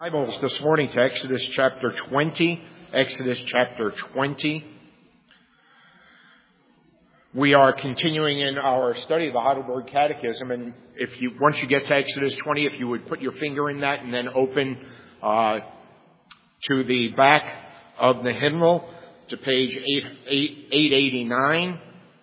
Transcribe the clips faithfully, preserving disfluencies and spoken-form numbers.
Bibles this morning to Exodus chapter twenty. Exodus chapter twenty. We are continuing in our study of the Heidelberg Catechism, and if you once you get to Exodus twenty, if you would put your finger in that and then open uh, to the back of the hymnal to page eight eighty-nine.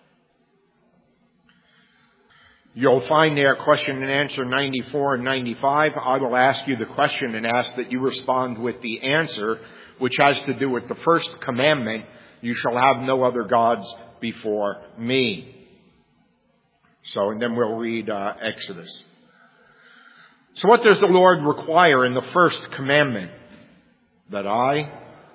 You'll find there question and answer ninety-four and ninety-five. I will ask you the question and ask that you respond with the answer, which has to do with the first commandment, you shall have no other gods before me. So, and then we'll read uh, Exodus. So what does the Lord require in the first commandment? That I...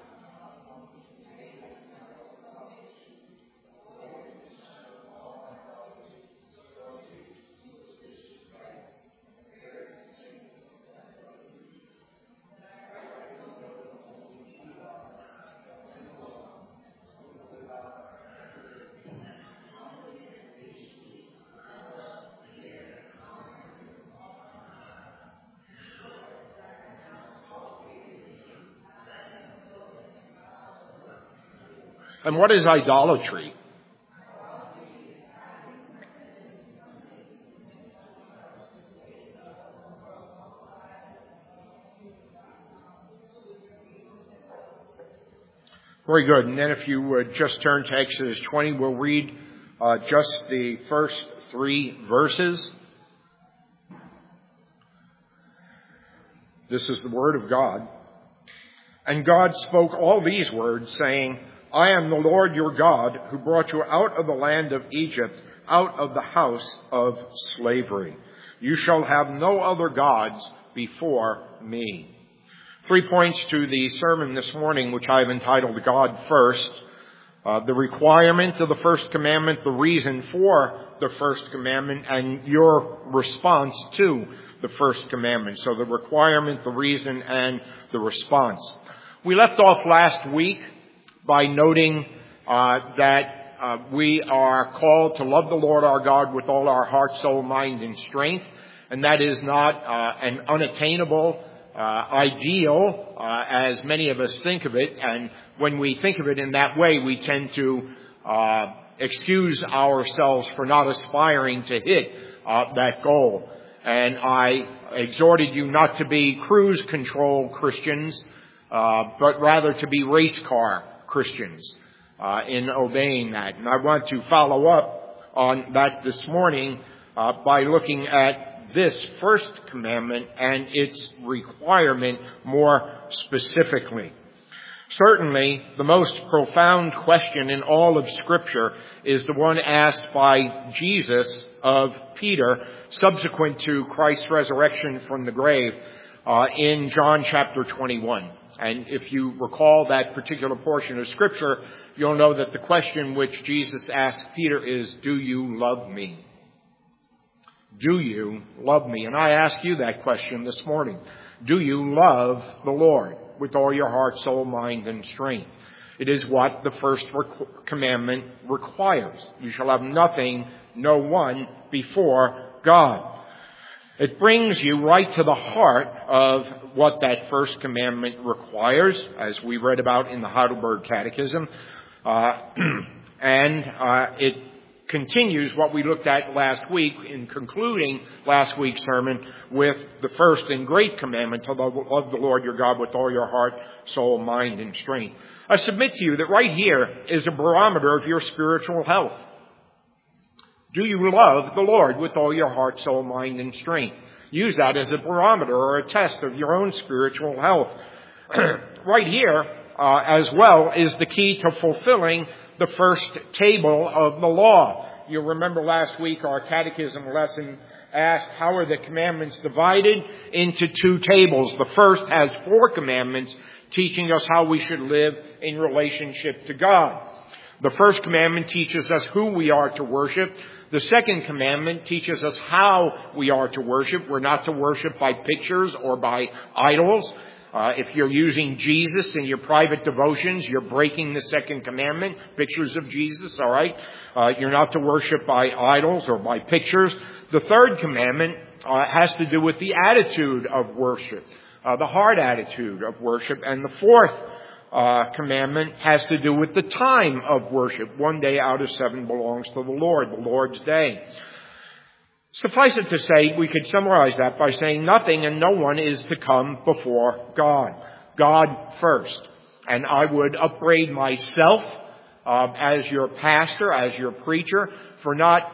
And what is idolatry? Very good. And then if you would just turn to Exodus twenty, we'll read uh, just the first three verses. This is the word of God. And God spoke all these words, saying, I am the Lord your God, who brought you out of the land of Egypt, out of the house of slavery. You shall have no other gods before me. Three points to the sermon this morning, which I have entitled God First. Uh, the requirement of the first commandment, the reason for the first commandment, and your response to the first commandment. So the requirement, the reason, and the response. We left off last week by noting uh, that uh, we are called to love the Lord our God with all our heart, soul, mind, and strength. And that is not uh, an unattainable uh, ideal, uh, as many of us think of it. And when we think of it in that way, we tend to uh, excuse ourselves for not aspiring to hit uh, that goal. And I exhorted you not to be cruise control Christians, uh, but rather to be race car Christians uh, in obeying that. And I want to follow up on that this morning uh, by looking at this first commandment and its requirement more specifically. Certainly, the most profound question in all of Scripture is the one asked by Jesus of Peter subsequent to Christ's resurrection from the grave uh, in John chapter twenty-one. And if you recall that particular portion of Scripture, you'll know that the question which Jesus asked Peter is, do you love me? Do you love me? And I ask you that question this morning. Do you love the Lord with all your heart, soul, mind, and strength? It is what the first requ- commandment requires. You shall have nothing, no one before God. It brings you right to the heart of what that first commandment requires, as we read about in the Heidelberg Catechism. Uh, and uh, it continues what we looked at last week in concluding last week's sermon with the first and great commandment to love, love the Lord your God with all your heart, soul, mind, and strength. I submit to you that right here is a barometer of your spiritual health. Do you love the Lord with all your heart, soul, mind, and strength? Use that as a barometer or a test of your own spiritual health. Right here, uh, as well, is the key to fulfilling the first table of the law. You remember last week our catechism lesson asked, how are the commandments divided? Into two tables. The first has four commandments teaching us how we should live in relationship to God. The first commandment teaches us who we are to worship. The second commandment teaches us how we are to worship. We're not to worship by pictures or by idols. Uh, if you're using Jesus in your private devotions, you're breaking the second commandment, pictures of Jesus, all right? Uh, you're not to worship by idols or by pictures. The third commandment uh, has to do with the attitude of worship. uh, the heart attitude of worship. And the fourth uh, commandment has to do with the time of worship. One day out of seven belongs to the Lord, the Lord's day. Suffice it to say, we could summarize that by saying nothing and no one is to come before God. God first. And I would upbraid myself uh, as your pastor, as your preacher, for not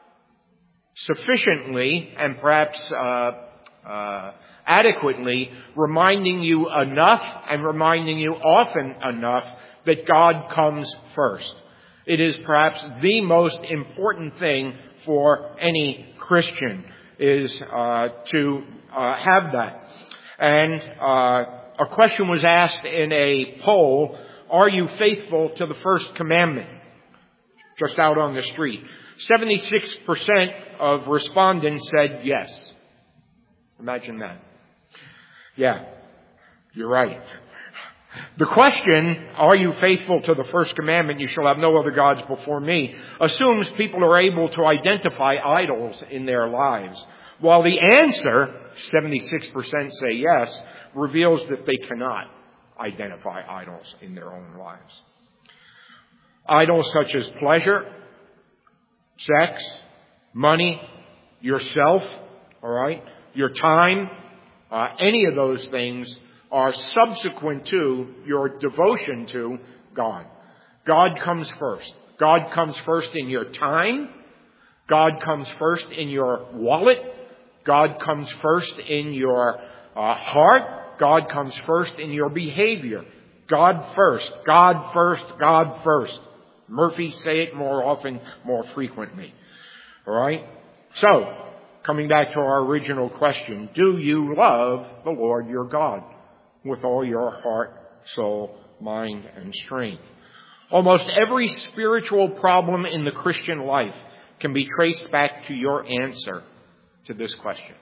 sufficiently and perhaps uh, uh, adequately reminding you enough and reminding you often enough that God comes first. It is perhaps the most important thing for any Christian is uh, to uh, have that. And uh, a question was asked in a poll, are you faithful to the first commandment? Just out on the street. seventy-six percent of respondents said yes. Imagine that. Yeah, you're right. The question, are you faithful to the first commandment, you shall have no other gods before me, assumes people are able to identify idols in their lives. While the answer, seventy-six percent say yes, reveals that they cannot identify idols in their own lives. Idols such as pleasure, sex, money, yourself, all right, your time, uh, any of those things are subsequent to your devotion to God. God comes first. God comes first in your time. God comes first in your wallet. God comes first in your uh, heart. God comes first in your behavior. God first. God first. God first. Murphy say it more often, more frequently. All right? So, coming back to our original question, do you love the Lord your God with all your heart, soul, mind, and strength? Almost every spiritual problem in the Christian life can be traced back to your answer to this question.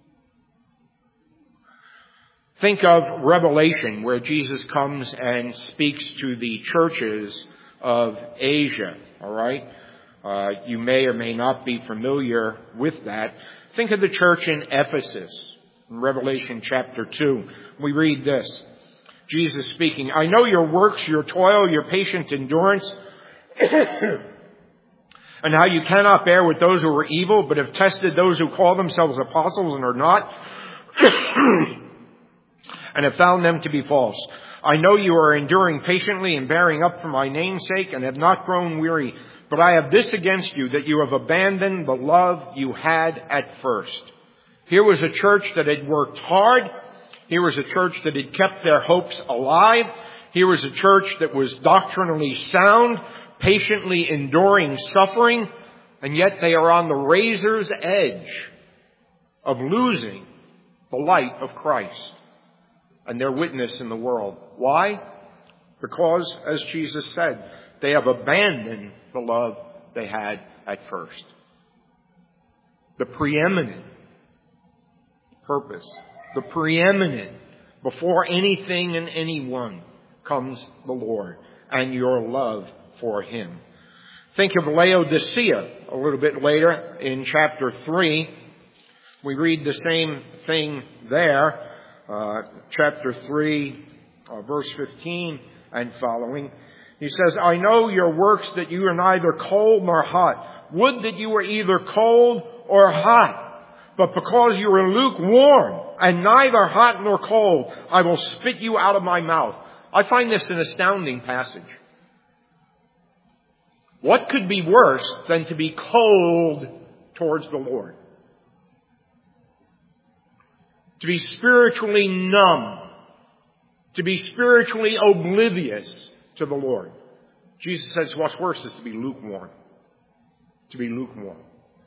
Think of Revelation, where Jesus comes and speaks to the churches of Asia, all right? Uh, you may or may not be familiar with that. Think of the church in Ephesus, in Revelation chapter two. We read this. Jesus speaking, I know your works, your toil, your patient endurance, and how you cannot bear with those who are evil, but have tested those who call themselves apostles and are not, and have found them to be false. I know you are enduring patiently and bearing up for my name's sake, and have not grown weary. But I have this against you, that you have abandoned the love you had at first. Here was a church that had worked hard. Here was a church that had kept their hopes alive. Here was a church that was doctrinally sound, patiently enduring suffering, and yet they are on the razor's edge of losing the light of Christ and their witness in the world. Why? Because, as Jesus said, they have abandoned the love they had at first. The preeminent purpose, the preeminent, before anything and anyone comes the Lord and your love for Him. Think of Laodicea a little bit later in chapter three. We read the same thing there. Uh, chapter three, uh, verse fifteen and following. He says, I know your works, that you are neither cold nor hot. Would that you were either cold or hot. But because you are lukewarm and neither hot nor cold, I will spit you out of my mouth. I find this an astounding passage. What could be worse than to be cold towards the Lord? To be spiritually numb. To be spiritually oblivious to the Lord. Jesus says what's worse is to be lukewarm. To be lukewarm.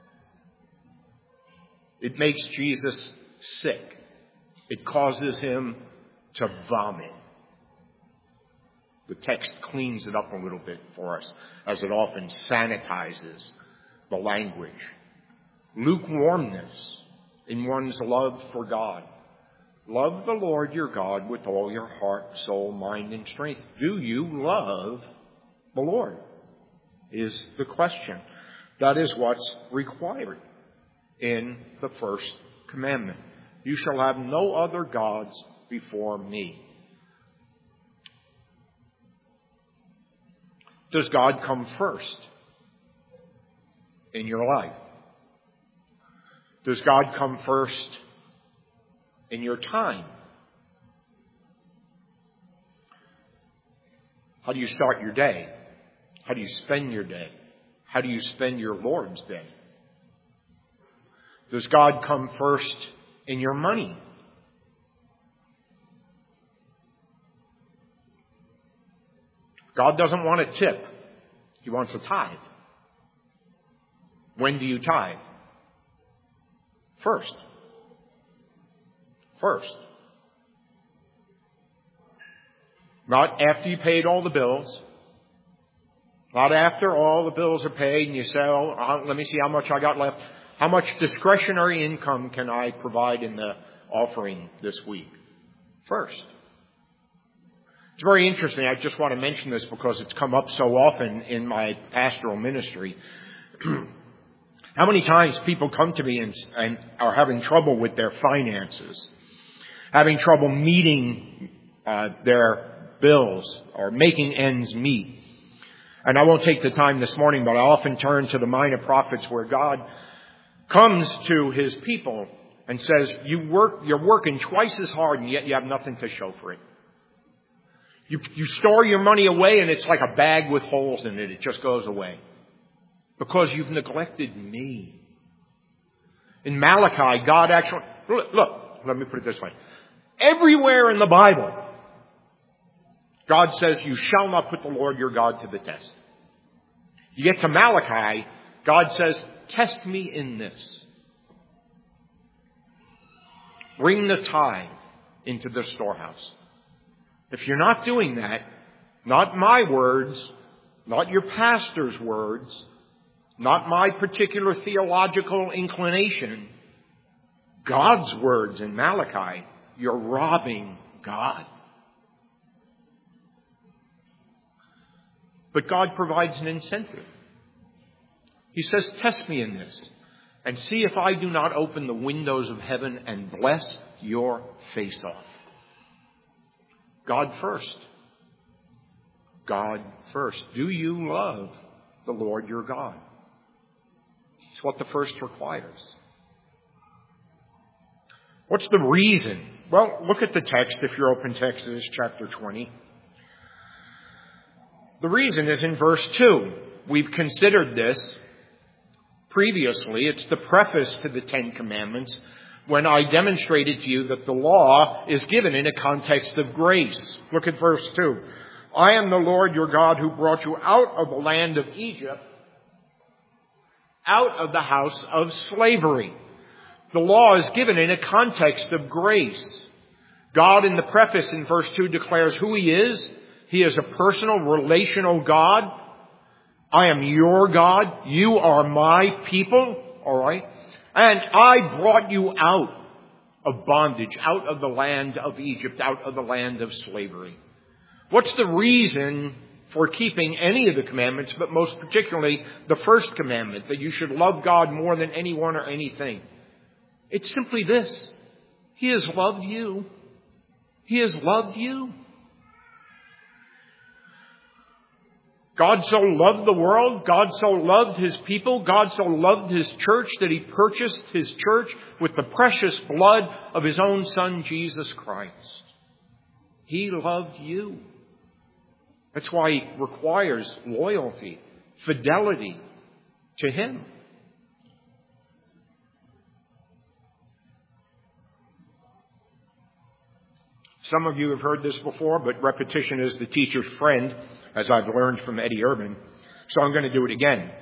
It makes Jesus sick. It causes Him to vomit. The text cleans it up a little bit for us, as it often sanitizes the language. Lukewarmness in one's love for God. Love the Lord your God with all your heart, soul, mind, and strength. Do you love the Lord? Is the question. That is what's required in the first commandment. You shall have no other gods before me. Does God come first in your life? Does God come first in your time? How do you start your day? How do you spend your day? How do you spend your Lord's day? Does God come first in your money? God doesn't want a tip. He wants a tithe. When do you tithe? First. First. Not after you paid all the bills. Not after all the bills are paid and you say, oh, let me see how much I got left. How much discretionary income can I provide in the offering this week? First. It's very interesting. I just want to mention this because it's come up so often in my pastoral ministry. How many times people come to me and, and are having trouble with their finances, having trouble meeting uh, their bills or making ends meet. And I won't take the time this morning, but I often turn to the Minor Prophets where God comes to His people and says, you work, you're working twice as hard and yet you have nothing to show for it. You, you store your money away and it's like a bag with holes in it. It just goes away. Because you've neglected me. In Malachi, God actually, look, look, let me put it this way. Everywhere in the Bible, God says, you shall not put the Lord your God to the test. You get to Malachi, God says, test me in this. Bring the tithe into the storehouse. If you're not doing that, not my words, not your pastor's words, not my particular theological inclination, God's words in Malachi, you're robbing God. But God provides an incentive. He says, test me in this and see if I do not open the windows of heaven and bless your face off. God first. God first. Do you love the Lord your God? It's what the first requires. What's the reason? Well, look at the text if you're open to Exodus chapter twenty. The reason is in verse two. We've considered this previously. It's the preface to the Ten Commandments when I demonstrated to you that the law is given in a context of grace. Look at verse two. I am the Lord your God who brought you out of the land of Egypt, out of the house of slavery. The law is given in a context of grace. God in the preface in verse two declares who He is. He is a personal, relational God. I am your God. You are my people. All right. And I brought you out of bondage, out of the land of Egypt, out of the land of slavery. What's the reason for keeping any of the commandments, but most particularly the first commandment, that you should love God more than anyone or anything? It's simply this. He has loved you. He has loved you. God so loved the world, God so loved His people, God so loved His church that He purchased His church with the precious blood of His own Son, Jesus Christ. He loved you. That's why He requires loyalty, fidelity to Him. Some of you have heard this before, but repetition is the teacher's friend, as I've learned from Eddie Urban. So I'm going to do it again.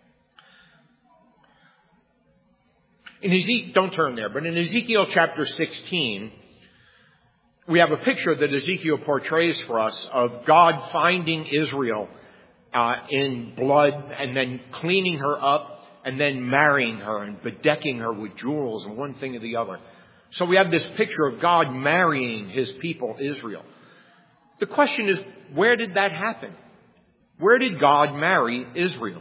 In Ezekiel, don't turn there, but in Ezekiel chapter sixteen, we have a picture that Ezekiel portrays for us of God finding Israel uh, in blood and then cleaning her up and then marrying her and bedecking her with jewels and one thing or the other. So we have this picture of God marrying His people, Israel. The question is, where did that happen? Where did God marry Israel?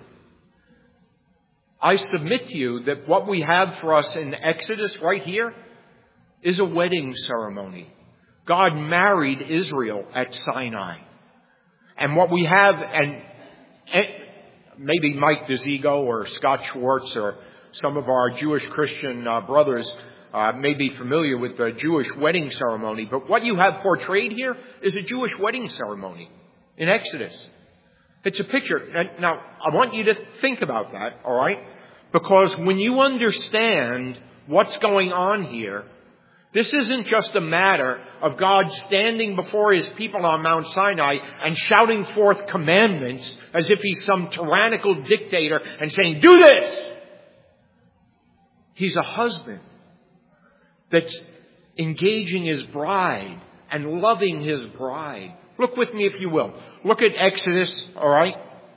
I submit to you that what we have for us in Exodus right here is a wedding ceremony. God married Israel at Sinai. And what we have, and, and maybe Mike DeZigo or Scott Schwartz or some of our Jewish Christian uh, brothers uh, may be familiar with the Jewish wedding ceremony, but what you have portrayed here is a Jewish wedding ceremony in Exodus. It's a picture. Now, I want you to think about that, all right? Because when you understand what's going on here, this isn't just a matter of God standing before His people on Mount Sinai and shouting forth commandments as if He's some tyrannical dictator and saying, do this! He's a husband that's engaging his bride and loving his bride. Look with me if you will. Look at Exodus, all right?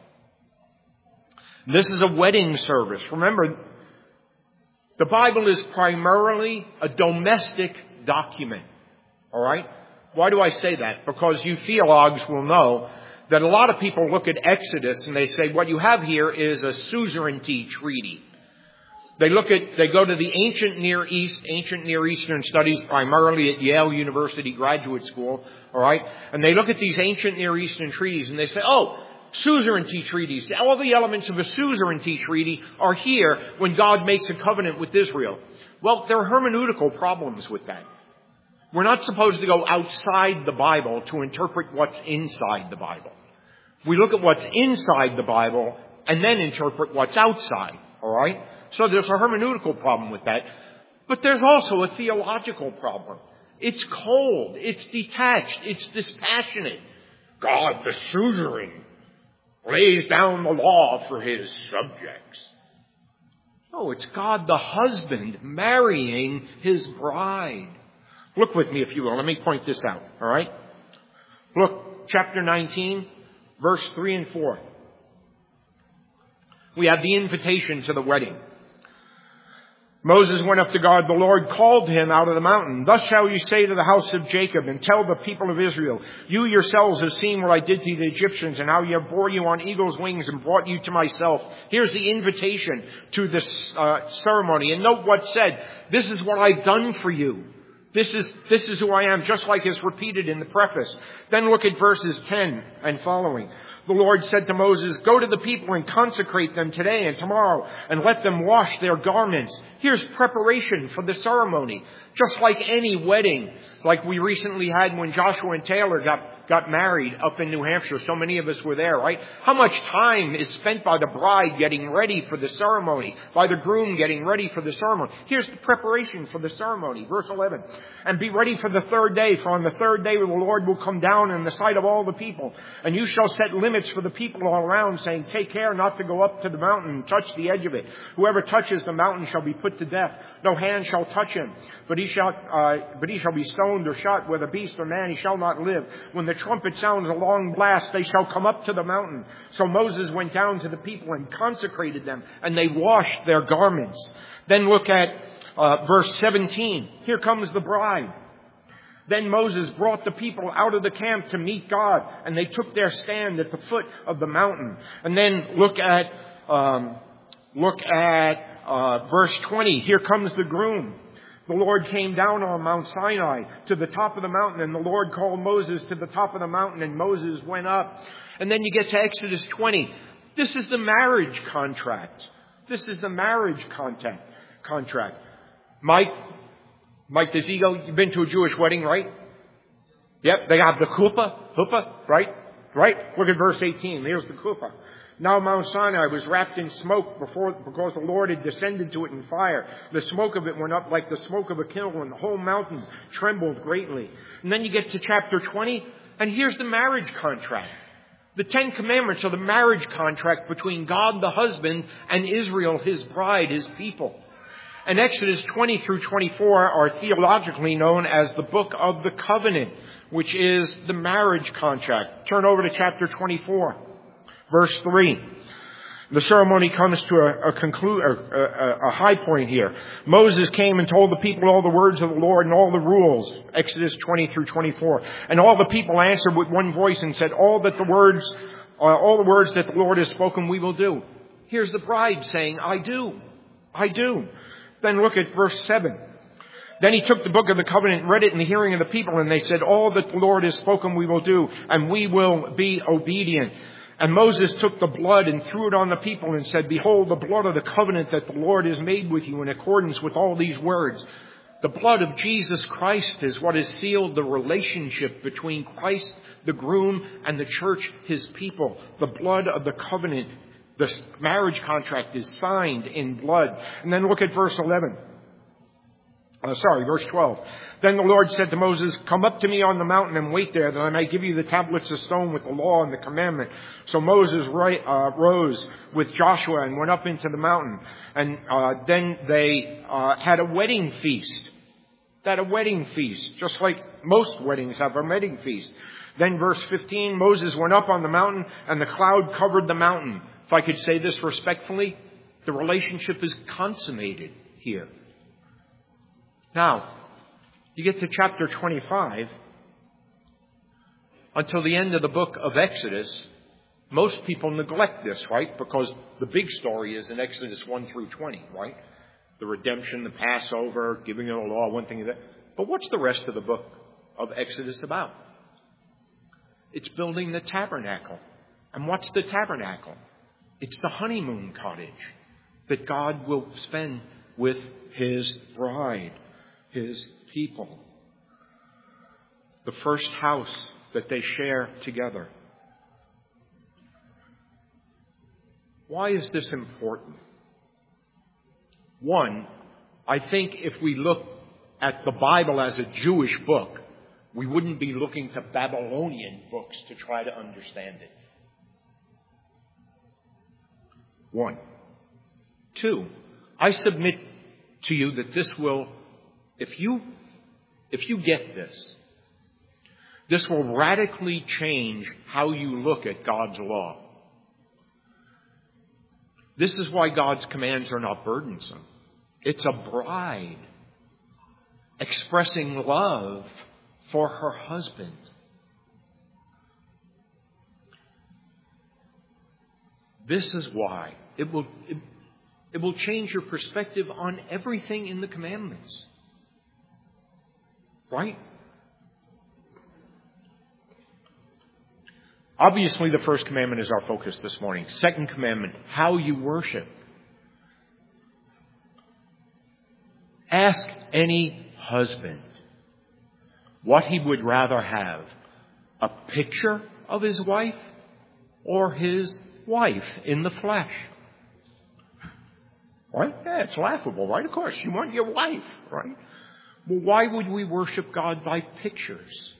This is a wedding service. Remember, the Bible is primarily a domestic document, all right? Why do I say that? Because you theologues will know that a lot of people look at Exodus and they say, what you have here is a suzerainty treaty. They look at, they go to the ancient Near East, ancient Near Eastern studies, primarily at Yale University Graduate School, all right? And they look at these ancient Near Eastern treaties and they say, oh, suzerainty treaties. All the elements of a suzerainty treaty are here when God makes a covenant with Israel. Well, there are hermeneutical problems with that. We're not supposed to go outside the Bible to interpret what's inside the Bible. We look at what's inside the Bible and then interpret what's outside, all right? So there's a hermeneutical problem with that. But there's also a theological problem. It's cold. It's detached. It's dispassionate. God, the suzerain, lays down the law for His subjects. No, it's God the husband marrying His bride. Look with me if you will. Let me point this out, all right? Look, chapter nineteen, verse three and four. We have the invitation to the wedding. Moses went up to God. The Lord called him out of the mountain. Thus shall you say to the house of Jacob and tell the people of Israel, you yourselves have seen what I did to the Egyptians and how I bore you on eagle's wings and brought you to myself. Here's the invitation to this uh, ceremony. And note what's said. This is what I've done for you. This is, this is who I am, just like is repeated in the preface. Then look at verses ten and following. The Lord said to Moses, go to the people and consecrate them today and tomorrow and let them wash their garments. Here's preparation for the ceremony. Just like any wedding, like we recently had when Joshua and Taylor got, got married up in New Hampshire. So many of us were there, right? How much time is spent by the bride getting ready for the ceremony, by the groom getting ready for the ceremony? Here's the preparation for the ceremony. Verse eleven. And be ready for the third day, for on the third day the Lord will come down in the sight of all the people. And you shall set limits for the people all around, saying, take care not to go up to the mountain and touch the edge of it. Whoever touches the mountain shall be put to death. No hand shall touch him, but he shall, uh, but he shall be stoned or shot, whether beast or man, he shall not live. When the trumpet sounds a long blast, they shall come up to the mountain. So Moses went down to the people and consecrated them, and they washed their garments. Then look at uh, verse seventeen. Here comes the bride. Then Moses brought the people out of the camp to meet God, and they took their stand at the foot of the mountain. And then look at um, look at uh, verse twenty. Here comes the groom. The Lord came down on Mount Sinai to the top of the mountain, and the Lord called Moses to the top of the mountain, and Moses went up. And then you get to Exodus twenty. This is the marriage contract. This is the marriage contact, contract. Mike, Mike DeZigo, you've been to a Jewish wedding, right? Yep, they have the chuppah, chuppah, right? Right? Look at verse eighteen. There's the chuppah. Now Mount Sinai was wrapped in smoke before, because the Lord had descended to it in fire. The smoke of it went up like the smoke of a kiln, and the whole mountain trembled greatly. And then you get to chapter twenty, and here's the marriage contract. The Ten Commandments are the marriage contract between God the husband and Israel, His bride, His people. And Exodus twenty through twenty-four are theologically known as the book of the covenant, which is the marriage contract. Turn over to chapter twenty-four. Verse three. The ceremony comes to a, a, conclu- a, a, a high point here. Moses came and told the people all the words of the Lord and all the rules. Exodus twenty through twenty-four. And all the people answered with one voice and said, all that the words, uh, all the words that the Lord has spoken, we will do. Here's the bride saying, I do. I do. Then look at verse seven. Then he took the book of the covenant and read it in the hearing of the people, and they said, all that the Lord has spoken we will do, and we will be obedient. And Moses took the blood and threw it on the people and said, behold, the blood of the covenant that the Lord has made with you in accordance with all these words. The blood of Jesus Christ is what has sealed the relationship between Christ, the groom, and the church, his people. The blood of the covenant, the marriage contract is signed in blood. And then look at verse eleven. Uh, sorry, verse twelve. Then the Lord said to Moses, come up to me on the mountain and wait there, that I may give you the tablets of stone with the law and the commandment. So Moses ri- uh, rose with Joshua and went up into the mountain. And uh, then they uh, had a wedding feast. They had a wedding feast, just like most weddings have a wedding feast. Then verse fifteen, Moses went up on the mountain and the cloud covered the mountain. If I could say this respectfully, the relationship is consummated here. Now, you get to chapter twenty-five, until the end of the book of Exodus, most people neglect this, right? Because the big story is in Exodus one through twenty, right? The redemption, the Passover, giving of the law, one thing of that. But what's the rest of the book of Exodus about? It's building the tabernacle. And what's the tabernacle? It's the honeymoon cottage that God will spend with his bride, his people. The first house that they share together. Why is this important? One, I think if we look at the Bible as a Jewish book, we wouldn't be looking to Babylonian books to try to understand it. One. Two, I submit to you that this will, if you, if you get this, this will radically change how you look at God's law. This is why God's commands are not burdensome. It's a bride expressing love for her husband. This is why it will, it, it will change your perspective on everything in the commandments. Right? Obviously, the first commandment is our focus this morning. Second commandment, how you worship. Ask any husband what he would rather have, a picture of his wife or his wife in the flesh. Right? Yeah, it's laughable, right? Of course, you want your wife, right? Well, why would we worship God by pictures?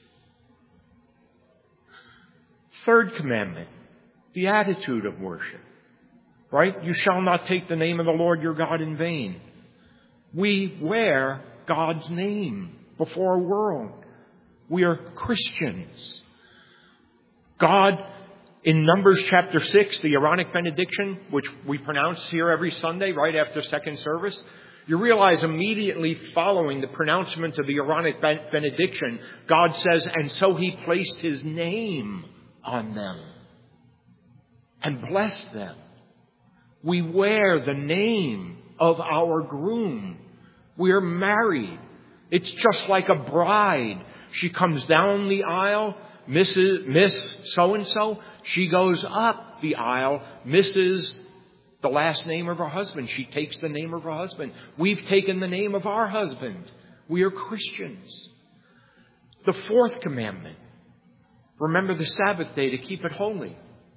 Third commandment, the attitude of worship. Right? You shall not take the name of the Lord your God in vain. We wear God's name before a world. We are Christians. God, in Numbers chapter six, the Aaronic benediction, which we pronounce here every Sunday right after second service, you realize immediately following the pronouncement of the Aaronic benediction, God says, and so he placed his name on them and blessed them. We wear the name of our groom. We are married. It's just like a bride. She comes down the aisle, Missus Miss So-and-so. She goes up the aisle, Missus the last name of her husband. She takes the name of her husband. We've taken the name of our husband. We are Christians. The fourth commandment, remember the Sabbath day to keep it holy.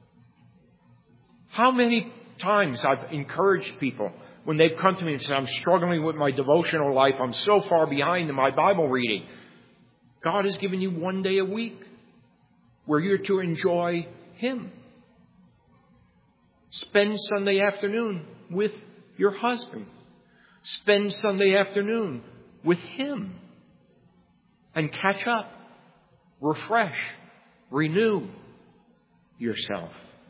How many times I've encouraged people when they've come to me and said, I'm struggling with my devotional life. I'm so far behind in my Bible reading. God has given you one day a week where you're to enjoy him. Spend Sunday afternoon with your husband. Spend Sunday afternoon with him. And catch up. Refresh. Renew yourself.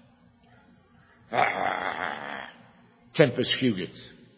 Ah, Tempus fugit.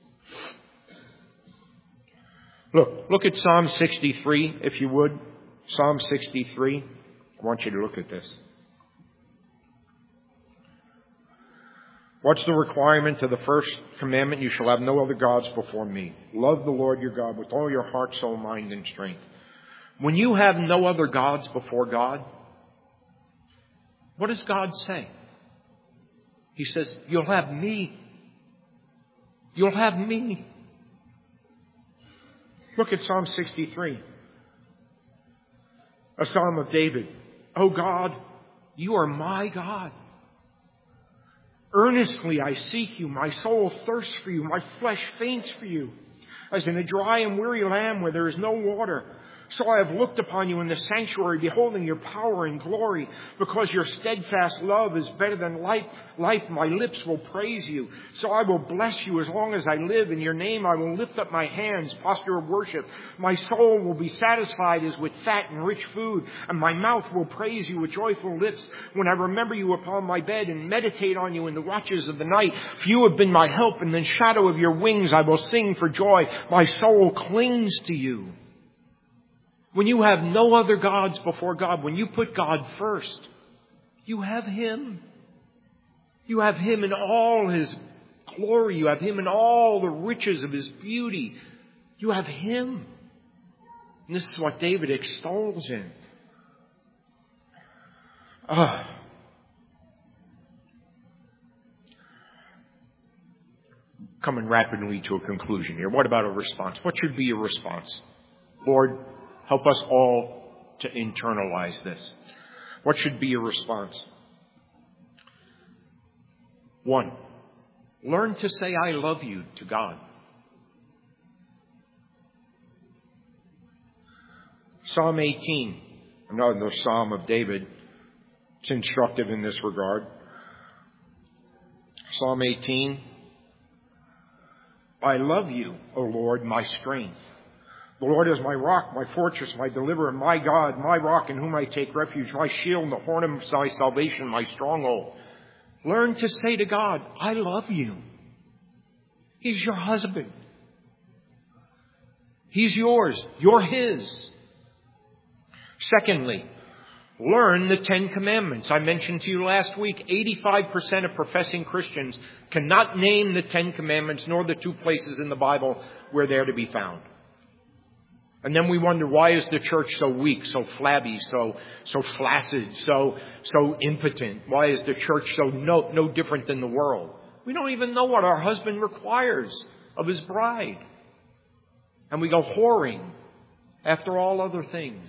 Look, look at Psalm sixty-three, if you would. Psalm sixty-three. I want you to look at this. What's the requirement to the first commandment? You shall have no other gods before me. Love the Lord your God with all your heart, soul, mind, and strength. When you have no other gods before God, what does God say? He says, you'll have me. You'll have me. Look at Psalm sixty-three. A psalm of David. Oh God, you are my God. Earnestly I seek you. My soul thirsts for you. My flesh faints for you. As in a dry and weary land where there is no water. So I have looked upon you in the sanctuary, beholding your power and glory. Because your steadfast love is better than life, life, my lips will praise you. So I will bless you as long as I live. In your name I will lift up my hands, posture of worship. My soul will be satisfied as with fat and rich food, and my mouth will praise you with joyful lips. When I remember you upon my bed and meditate on you in the watches of the night, for you have been my help. In the shadow of your wings I will sing for joy. My soul clings to you. When you have no other gods before God, when you put God first, you have Him. You have Him in all His glory. You have Him in all the riches of His beauty. You have Him. And this is what David extols in. Ah. Coming rapidly to a conclusion here. What about a response? What should be your response? Lord, help us all to internalize this. What should be your response? One, learn to say I love you to God. Psalm eighteen, another Psalm of David. It's instructive in this regard. Psalm eighteen. I love you, O Lord, my strength. The Lord is my rock, my fortress, my deliverer, my God, my rock in whom I take refuge, my shield and the horn of my salvation, my stronghold. Learn to say to God, I love you. He's your husband. He's yours. You're His. Secondly, learn the Ten Commandments. I mentioned to you last week, eighty-five percent of professing Christians cannot name the Ten Commandments nor the two places in the Bible where they're to be found. And then we wonder, why is the church so weak, so flabby, so so flaccid, so so impotent? Why is the church so no no different than the world? We don't even know what our husband requires of his bride. And we go whoring after all other things.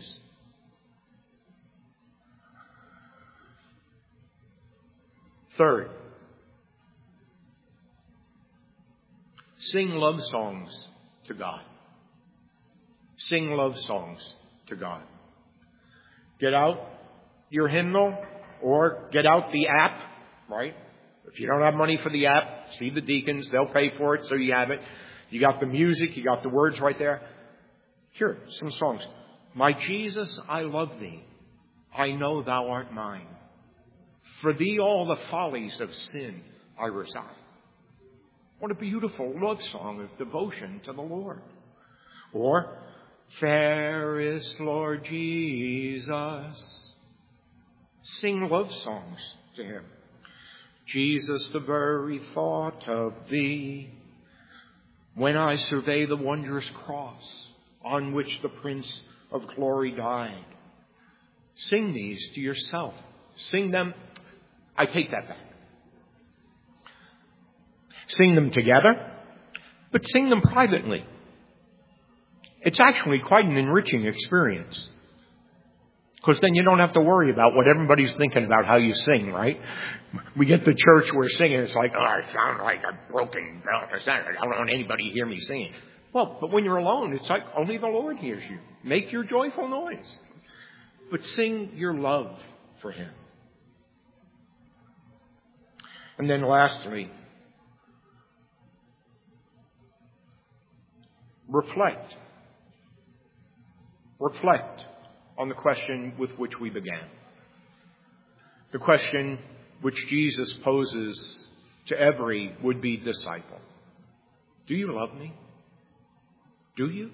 Third, sing love songs to God. Sing love songs to God. Get out your hymnal or get out the app, right? If you don't have money for the app, see the deacons. They'll pay for it so you have it. You got the music. You got the words right there. Here, some songs. My Jesus, I love thee. I know thou art mine. For thee all the follies of sin I resign. What a beautiful love song of devotion to the Lord. Or, fairest Lord Jesus. Sing love songs to Him. Jesus, the very thought of thee, when I survey the wondrous cross on which the Prince of Glory died. Sing these to yourself. Sing them. I take that back. Sing them together, but sing them privately. It's actually quite an enriching experience. Because then you don't have to worry about what everybody's thinking about how you sing, right? We get to church, we're singing, it's like, oh, I sound like a broken bell. I don't want anybody to hear me singing. Well, but when you're alone, it's like only the Lord hears you. Make your joyful noise. But sing your love for Him. And then lastly, reflect. Reflect on the question with which we began. The question which Jesus poses to every would-be disciple. Do you love me? Do you?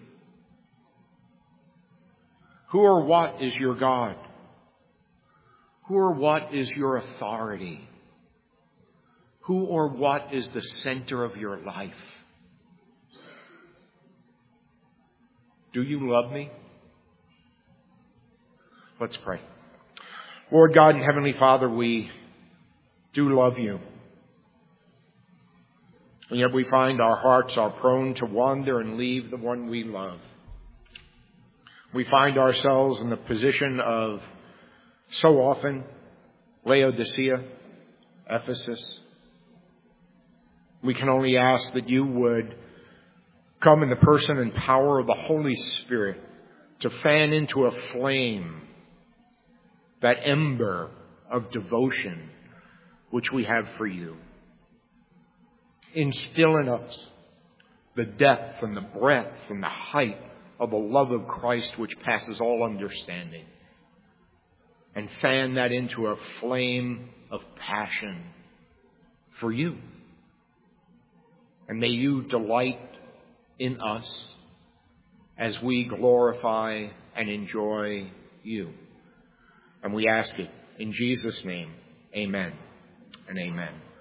Who or what is your God? Who or what is your authority? Who or what is the center of your life? Do you love me? Let's pray. Lord God and Heavenly Father, we do love you. And yet we find our hearts are prone to wander and leave the one we love. We find ourselves in the position of, so often, Laodicea, Ephesus. We can only ask that you would come in the person and power of the Holy Spirit to fan into a flame that ember of devotion which we have for you. Instill in us the depth and the breadth and the height of the love of Christ which passes all understanding. And fan that into a flame of passion for you. And may you delight in us as we glorify and enjoy you. And we ask it in Jesus' name. Amen and amen.